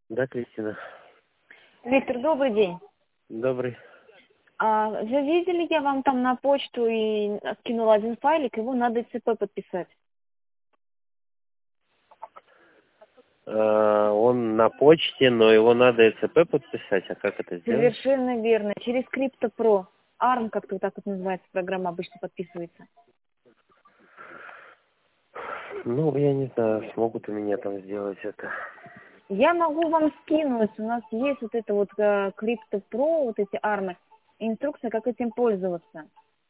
Да, Кристина. Виктор, добрый день. Добрый. Вы видели, я вам там на почту и скинула один файлик, его надо ЦП подписать. Он на почте, но его надо ЭЦП подписать. А как это сделать? Совершенно верно. Через CryptoPro. ARM, как-то вот так вот называется, программа обычно подписывается. Ну, я не знаю, смогут у меня там сделать это. Я могу вам скинуть, у нас есть вот это вот CryptoPro, вот эти ARM, инструкция, как этим пользоваться.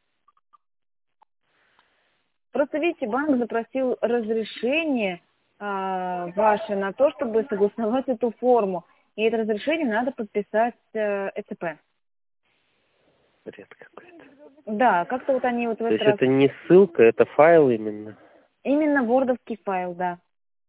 Просто, видите, банк запросил разрешение ваше на то, чтобы согласовать эту форму. И это разрешение надо подписать ЭЦП. Бред какой-то. Да, как-то вот они вот в То этот есть раз... это не ссылка, это файл именно. Именно вордовский файл, да.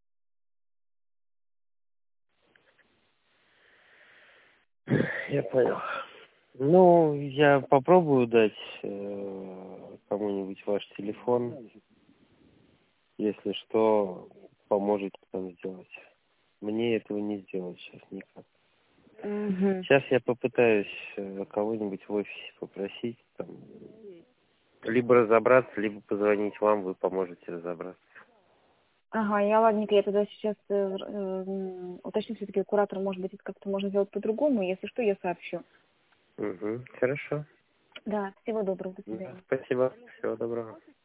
Я понял. Ну, я попробую дать кому-нибудь ваш телефон. Если что, поможете там сделать. Мне этого не сделать сейчас никак. Угу. Сейчас я попытаюсь кого-нибудь в офисе попросить, там, либо разобраться, либо позвонить вам, вы поможете разобраться. Ага, я ладненько, я тогда сейчас уточню все-таки у куратора, может быть, это как-то можно сделать по-другому. Если что, я сообщу. Угу, хорошо. Да, всего доброго, до Да, свидания. спасибо. Всего доброго.